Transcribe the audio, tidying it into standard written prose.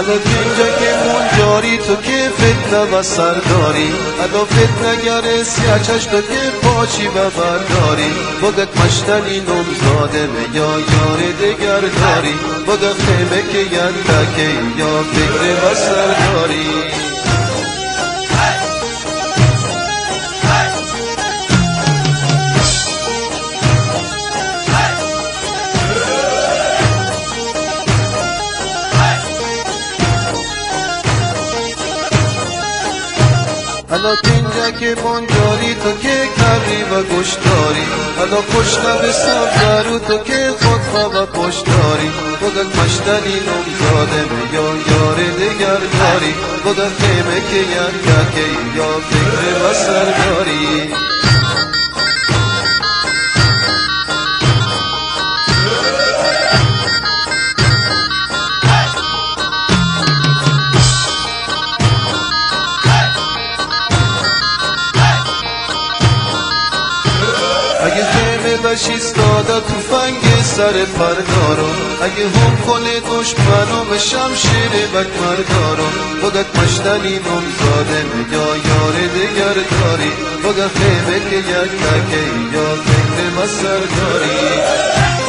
حالا اینجا که منجاری تو که فتنه و سرداری ادا فتنه گره سیاچش تو که پاچی و برداری بگت مشتنی نمزاده یا یار دگر داری بگت خیمه که یندکه یا فکر و سرداری حالا اینجا که بنجاری تو که کری و گشتاری حالا پشت به سفرو تو که خطفه و پشتاری بگت مشتنی نمزاده یا یار دگر داری بگت خیمه که یندکه یا فکر و سرداری اگه خیمه بشیست دادا توفنگ سر پردارو اگه هم کنه دشمنو به شمشیر بکمردارو بگت مشتنی نمزاده یا یار دگر داری بگت خیمه که یک تکه یا فکر و سرداری